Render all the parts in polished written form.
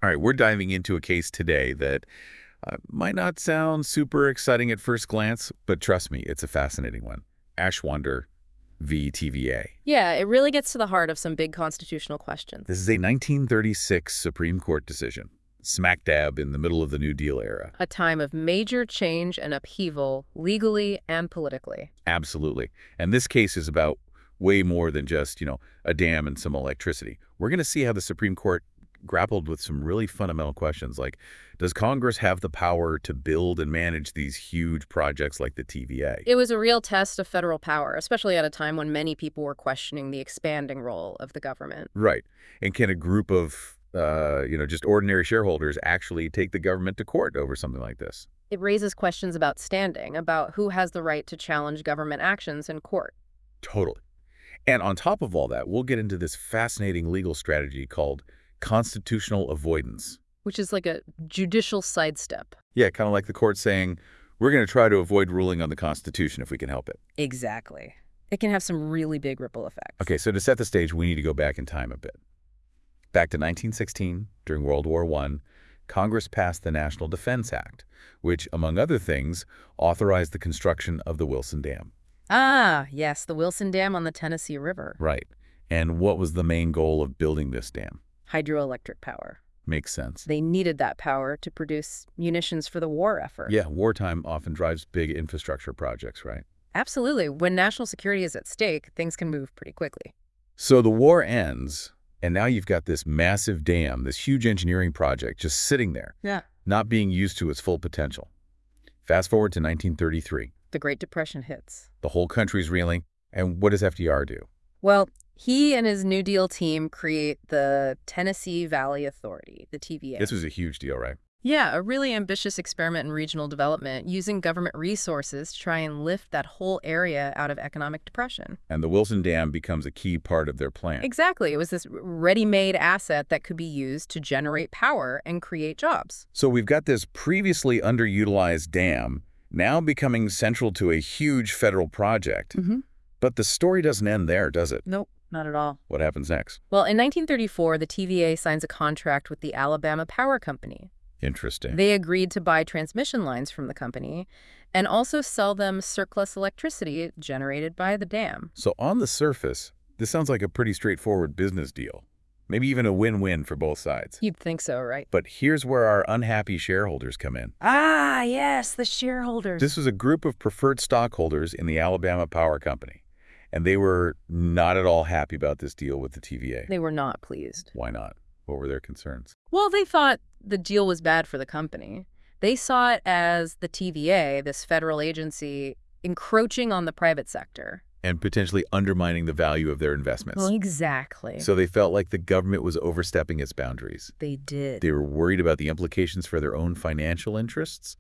All right, we're diving into a case today that might not sound super exciting at first glance, but trust me, it's a fascinating one. Ashwander v. TVA. Yeah, it really gets to the heart of some big constitutional questions. This is a 1936 Supreme Court decision, smack dab in the middle of the New Deal era. A time of major change and upheaval, legally and politically. Absolutely. And this case is about way more than just, a dam and some electricity. We're going to see how the Supreme Court grappled with some really fundamental questions like, does Congress have the power to build and manage these huge projects like the TVA? It was a real test of federal power, especially at a time when many people were questioning the expanding role of the government. Right. And can a group of, just ordinary shareholders actually take the government to court over something like this? It raises questions about standing, about who has the right to challenge government actions in court. Totally. And on top of all that, we'll get into this fascinating legal strategy called constitutional avoidance. Which is like a judicial sidestep. Yeah, kind of like the court saying, we're going to try to avoid ruling on the Constitution if we can help it. Exactly. It can have some really big ripple effects. Okay, so to set the stage, we need to go back in time a bit. Back to 1916, during World War I, Congress passed the National Defense Act, which, among other things, authorized the construction of the Wilson Dam. Ah, yes, the Wilson Dam on the Tennessee River. Right. And what was the main goal of building this dam? Hydroelectric power. Makes sense. They needed that power to produce munitions for the war effort. Yeah, wartime often drives big infrastructure projects, right? Absolutely. When national security is at stake, things can move pretty quickly. So the war ends, and now you've got this massive dam, this huge engineering project just sitting there, not being used to its full potential. Fast forward to 1933. The Great Depression hits. The whole country's reeling, and what does FDR do? Well, he and his New Deal team create the Tennessee Valley Authority, the TVA. This was a huge deal, right? Yeah, a really ambitious experiment in regional development, using government resources to try and lift that whole area out of economic depression. And the Wilson Dam becomes a key part of their plan. Exactly. It was this ready-made asset that could be used to generate power and create jobs. So we've got this previously underutilized dam now becoming central to a huge federal project. But the story doesn't end there, does it? Nope, not at all. What happens next? Well, in 1934, the TVA signs a contract with the Alabama Power Company. Interesting. They agreed to buy transmission lines from the company and also sell them surplus electricity generated by the dam. So on the surface, this sounds like a pretty straightforward business deal. Maybe even a win-win for both sides. You'd think so, right? But here's where our unhappy shareholders come in. Ah, yes, the shareholders. This was a group of preferred stockholders in the Alabama Power Company, and they were not at all happy about this deal with the TVA. They were not pleased. Why not? What were their concerns? Well, they thought the deal was bad for the company. They saw it as the TVA, this federal agency, encroaching on the private sector. And potentially undermining the value of their investments. Well, exactly. So they felt like the government was overstepping its boundaries. They did. They were worried about the implications for their own financial interests.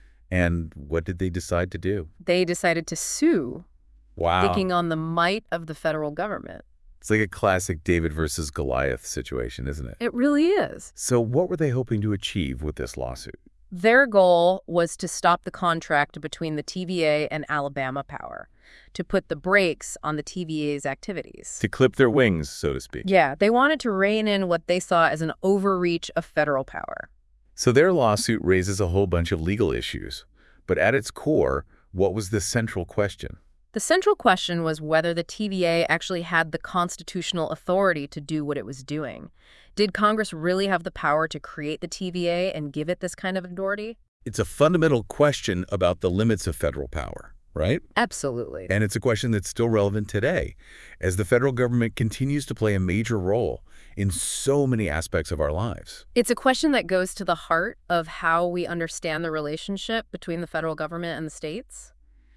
And what did they decide to do? They decided to sue. Wow. Thinking on the might of the federal government. It's like a classic David versus Goliath situation, isn't it? It really is. So what were they hoping to achieve with this lawsuit? Their goal was to stop the contract between the TVA and Alabama Power, to put the brakes on the TVA's activities. To clip their wings, so to speak. Yeah, they wanted to rein in what they saw as an overreach of federal power. So their lawsuit raises a whole bunch of legal issues. But at its core, what was the central question? The central question was whether the TVA actually had the constitutional authority to do what it was doing. Did Congress really have the power to create the TVA and give it this kind of authority? It's a fundamental question about the limits of federal power, right? Absolutely. And it's a question that's still relevant today, as the federal government continues to play a major role in so many aspects of our lives. It's a question that goes to the heart of how we understand the relationship between the federal government and the states,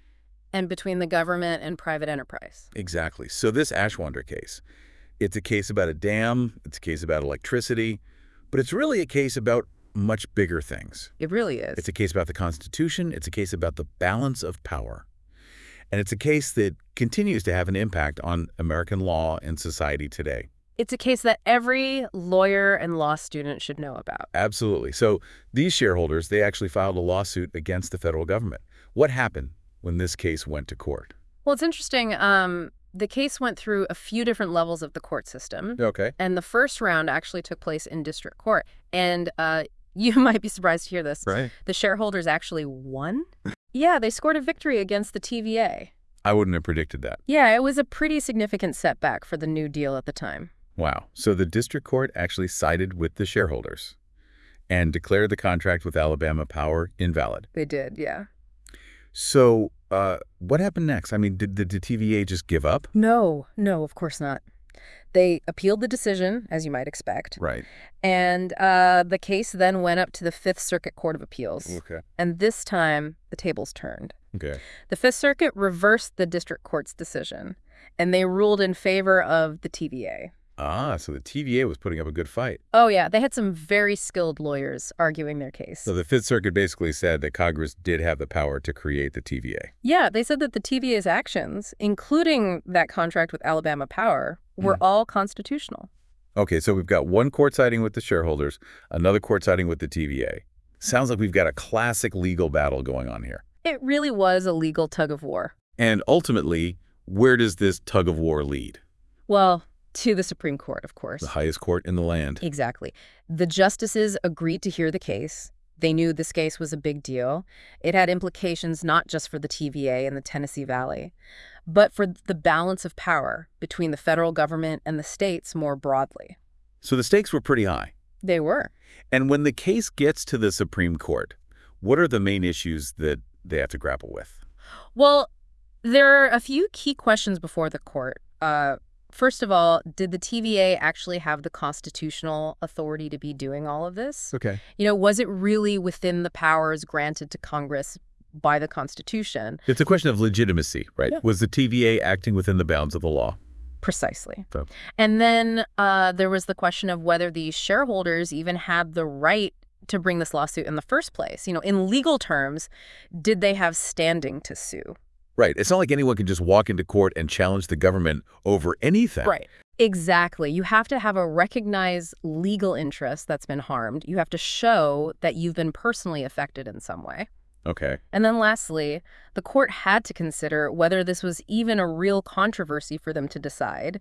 and between the government and private enterprise. Exactly. So this Ashwander case, it's a case about a dam, it's a case about electricity, but it's really a case about much bigger things. It really is. It's a case about the Constitution, it's a case about the balance of power. And it's a case that continues to have an impact on American law and society today. It's a case that every lawyer and law student should know about. Absolutely. So these shareholders, they actually filed a lawsuit against the federal government. What happened when this case went to court? Well, it's interesting. the case went through a few different levels of the court system. Okay. And the first round actually took place in district court. And you might be surprised to hear this. Right. The shareholders actually won. Yeah, they scored a victory against the TVA. I wouldn't have predicted that. Yeah, it was a pretty significant setback for the New Deal at the time. Wow. So the district court actually sided with the shareholders and declared the contract with Alabama Power invalid. They did, yeah. So what happened next? I mean, did the TVA just give up? No, of course not. They appealed the decision, as you might expect. Right. And the case then went up to the Fifth Circuit Court of Appeals. Okay. And this time, the tables turned. Okay. The Fifth Circuit reversed the district court's decision, and they ruled in favor of the TVA. Ah, so the TVA was putting up a good fight. Oh, yeah. They had some very skilled lawyers arguing their case. So the Fifth Circuit basically said that Congress did have the power to create the TVA. Yeah, they said that the TVA's actions, including that contract with Alabama Power, were all constitutional. Okay, so we've got one court siding with the shareholders, another court siding with the TVA. Sounds like we've got a classic legal battle going on here. It really was a legal tug of war. And ultimately, where does this tug of war lead? Well, to the Supreme Court, of course. The highest court in the land. Exactly. The justices agreed to hear the case. They knew this case was a big deal. It had implications not just for the TVA and the Tennessee Valley, but for the balance of power between the federal government and the states more broadly. So the stakes were pretty high. They were. And when the case gets to the Supreme Court, what are the main issues that they have to grapple with? Well, there are a few key questions before the court. First of all, did the TVA actually have the constitutional authority to be doing all of this? Okay. You know, was it really within the powers granted to Congress by the Constitution? It's a question of legitimacy, right? Yeah. Was the TVA acting within the bounds of the law? Precisely. So. And then there was the question of whether these shareholders even had the right to bring this lawsuit in the first place. You know, in legal terms, did they have standing to sue? Right. It's not like anyone can just walk into court and challenge the government over anything. Right. Exactly. You have to have a recognized legal interest that's been harmed. You have to show that you've been personally affected in some way. Okay. And then lastly, the court had to consider whether this was even a real controversy for them to decide,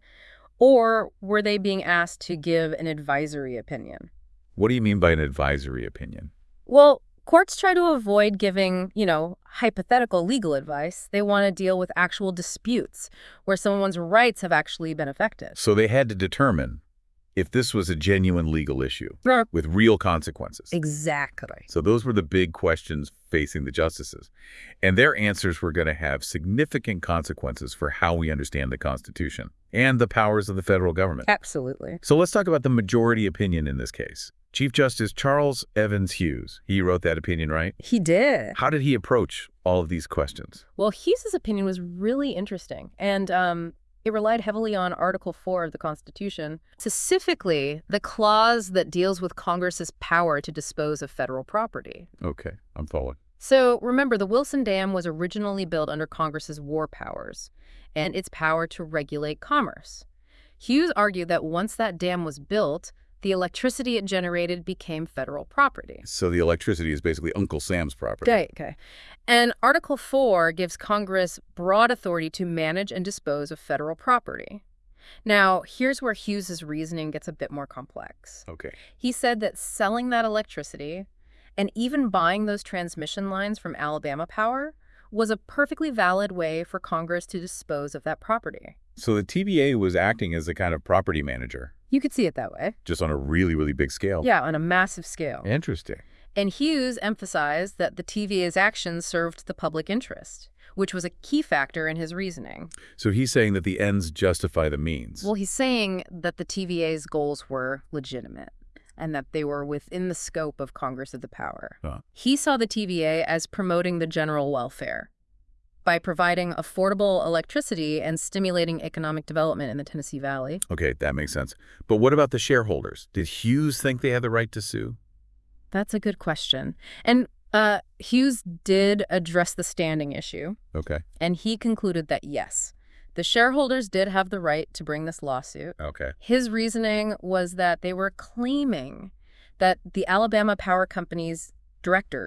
or were they being asked to give an advisory opinion? What do you mean by an advisory opinion? Well, courts try to avoid giving, hypothetical legal advice. They want to deal with actual disputes where someone's rights have actually been affected. So they had to determine if this was a genuine legal issue with real consequences. Exactly. So those were the big questions facing the justices. And their answers were going to have significant consequences for how we understand the Constitution and the powers of the federal government. Absolutely. So let's talk about the majority opinion in this case. Chief Justice Charles Evans Hughes, he wrote that opinion, right? He did. How did he approach all of these questions? Well, Hughes's opinion was really interesting, and it relied heavily on Article 4 of the Constitution, specifically the clause that deals with Congress's power to dispose of federal property. Okay, I'm following. So remember, the Wilson Dam was originally built under Congress's war powers and its power to regulate commerce. Hughes argued that once that dam was built, the electricity it generated became federal property. So the electricity is basically Uncle Sam's property. Okay. And Article 4 gives Congress broad authority to manage and dispose of federal property. Now, here's where Hughes's reasoning gets a bit more complex. Okay. He said that selling that electricity and even buying those transmission lines from Alabama Power was a perfectly valid way for Congress to dispose of that property. So the TVA was acting as a kind of property manager. You could see it that way. Just on a really, really big scale. Yeah, on a massive scale. Interesting. And Hughes emphasized that the TVA's actions served the public interest, which was a key factor in his reasoning. So he's saying that the ends justify the means. Well, he's saying that the TVA's goals were legitimate and that they were within the scope of Congress of the power. He saw the TVA as promoting the general welfare by providing affordable electricity and stimulating economic development in the Tennessee Valley. Okay, that makes sense. But what about the shareholders? Did Hughes think they had the right to sue? That's a good question. And Hughes did address the standing issue. Okay. And he concluded that yes, the shareholders did have the right to bring this lawsuit. Okay. His reasoning was that they were claiming that the Alabama Power Company's directors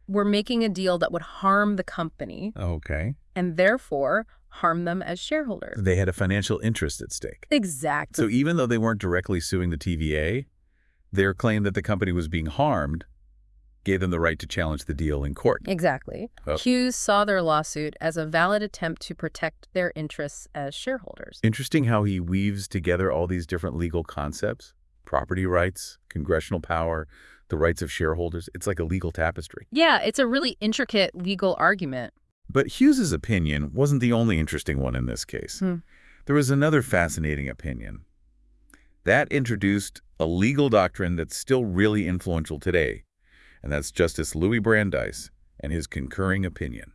were making a deal that would harm the company Okay. and therefore harm them as shareholders. They had a financial interest at stake. Exactly. So even though they weren't directly suing the TVA, their claim that the company was being harmed gave them the right to challenge the deal in court. Exactly. Oh. Hughes saw their lawsuit as a valid attempt to protect their interests as shareholders. Interesting how he weaves together all these different legal concepts: property rights, congressional power, the rights of shareholders. It's like a legal tapestry. Yeah, it's a really intricate legal argument. But Hughes's opinion wasn't the only interesting one in this case. There was another fascinating opinion. That introduced a legal doctrine that's still really influential today, and that's Justice Louis Brandeis and his concurring opinion.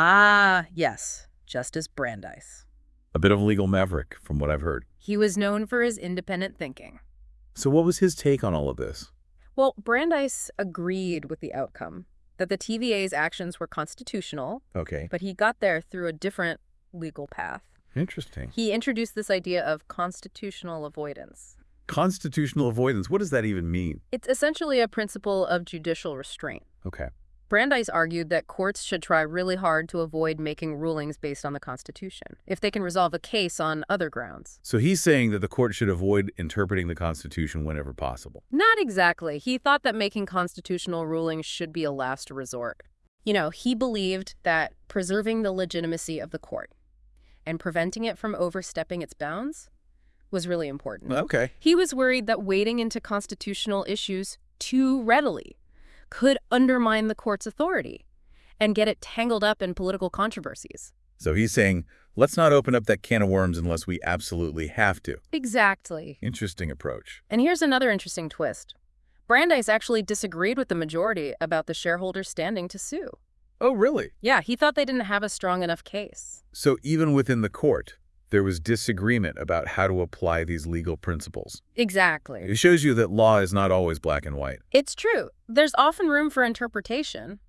Ah, yes, Justice Brandeis. A bit of a legal maverick, from what I've heard. He was known for his independent thinking. So what was his take on all of this? Well, Brandeis agreed with the outcome, that the TVA's actions were constitutional, Okay. but he got there through a different legal path. Interesting. He introduced this idea of constitutional avoidance. Constitutional avoidance, what does that even mean? It's essentially a principle of judicial restraint. Okay. Brandeis argued that courts should try really hard to avoid making rulings based on the Constitution, if they can resolve a case on other grounds. So he's saying that the court should avoid interpreting the Constitution whenever possible. Not exactly. He thought that making constitutional rulings should be a last resort. You know, he believed that preserving the legitimacy of the court and preventing it from overstepping its bounds was really important. Okay. He was worried that wading into constitutional issues too readily could undermine the court's authority and get it tangled up in political controversies. So he's saying, let's not open up that can of worms unless we absolutely have to. Exactly. Interesting approach. And here's another interesting twist. Brandeis actually disagreed with the majority about the shareholders' standing to sue. Oh, really? Yeah, he thought they didn't have a strong enough case. So even within the court, there was disagreement about how to apply these legal principles. Exactly. It shows you that law is not always black and white. It's true. There's often room for interpretation,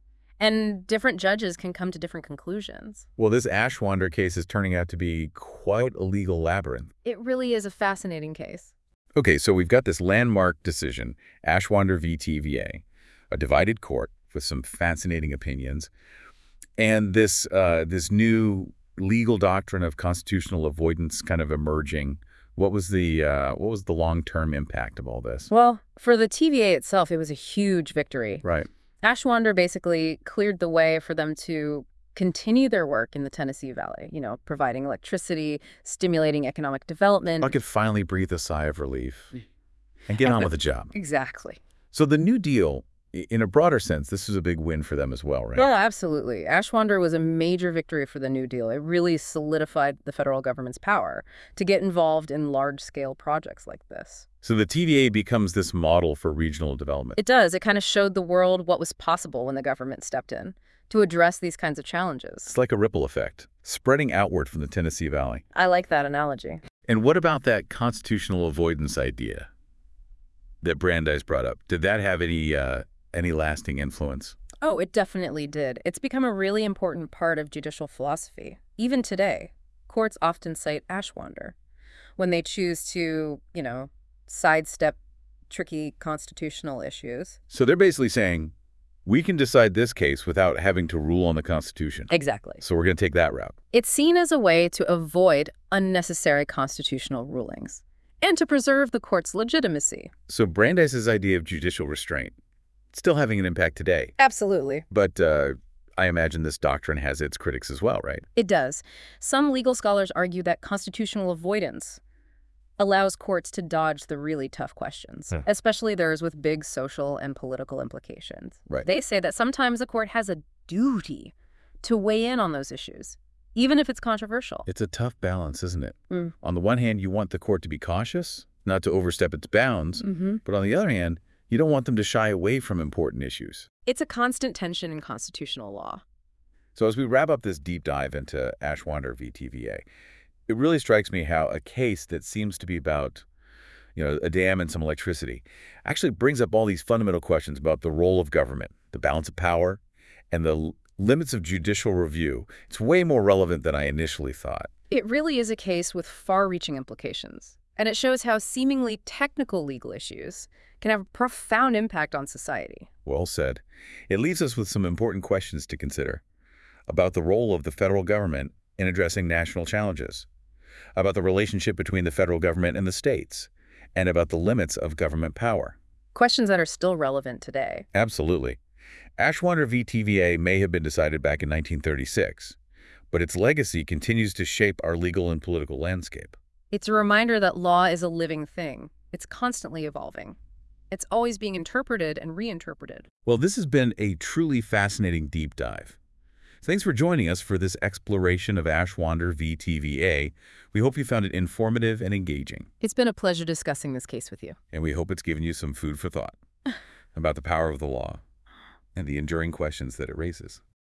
and different judges can come to different conclusions. Well, this Ashwander case is turning out to be quite a legal labyrinth. It really is a fascinating case. Okay, so we've got this landmark decision, Ashwander v. TVA, a divided court with some fascinating opinions, and this new legal doctrine of constitutional avoidance kind of emerging. What was the long-term impact of all this? Well, for the TVA itself, it was a huge victory. Right. Ashwander basically cleared the way for them to continue their work in the Tennessee Valley, you know, providing electricity, stimulating economic development. I could finally breathe a sigh of relief and get on with the job. Exactly. So the New Deal, in a broader sense, this was a big win for them as well, right? Yeah, absolutely. Ashwander was a major victory for the New Deal. It really solidified the federal government's power to get involved in large-scale projects like this. So the TVA becomes this model for regional development. It does. It kind of showed the world what was possible when the government stepped in to address these kinds of challenges. It's like a ripple effect, spreading outward from the Tennessee Valley. I like that analogy. And what about that constitutional avoidance idea that Brandeis brought up? Did that have any lasting influence? Oh, it definitely did. It's become a really important part of judicial philosophy. Even today, courts often cite Ashwander when they choose to, you know, sidestep tricky constitutional issues. So they're basically saying, we can decide this case without having to rule on the Constitution. Exactly. So we're going to take that route. It's seen as a way to avoid unnecessary constitutional rulings and to preserve the court's legitimacy. So Brandeis's idea of judicial restraint, still having an impact today. Absolutely. But I imagine this doctrine has its critics as well, right? It does. Some legal scholars argue that constitutional avoidance allows courts to dodge the really tough questions, especially those with big social and political implications. Right. They say that sometimes a court has a duty to weigh in on those issues, even if it's controversial. It's a tough balance, isn't it? On the one hand, you want the court to be cautious, not to overstep its bounds, but on the other hand, you don't want them to shy away from important issues. It's a constant tension in constitutional law. So as we wrap up this deep dive into Ashwander v. TVA, it really strikes me how a case that seems to be about, a dam and some electricity actually brings up all these fundamental questions about the role of government, the balance of power, and the limits of judicial review. It's way more relevant than I initially thought. It really is a case with far-reaching implications, and it shows how seemingly technical legal issues can have a profound impact on society. Well said. It leaves us with some important questions to consider about the role of the federal government in addressing national challenges, about the relationship between the federal government and the states, and about the limits of government power. Questions that are still relevant today. Absolutely. Ashwander v. TVA may have been decided back in 1936, but its legacy continues to shape our legal and political landscape. It's a reminder that law is a living thing. It's constantly evolving. It's always being interpreted and reinterpreted. Well, this has been a truly fascinating deep dive. Thanks for joining us for this exploration of Ashwander v. TVA. We hope you found it informative and engaging. It's been a pleasure discussing this case with you. And we hope it's given you some food for thought about the power of the law and the enduring questions that it raises.